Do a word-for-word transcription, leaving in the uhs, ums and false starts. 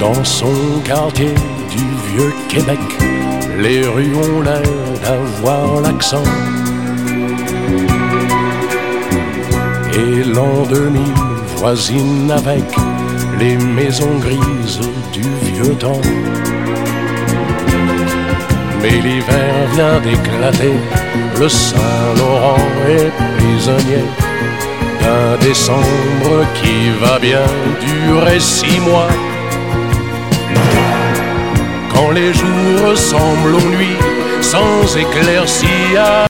Dans son quartier du vieux Québec, les rues ont l'air d'avoir l'accent. Et l'an deux mille voisine avec les maisons grises du vieux temps. Mais l'hiver vient d'éclater, le Saint-Laurent est prisonnier d'un décembre qui va bien durer six mois. Quand les jours ressemblent aux nuits sans éclaircies.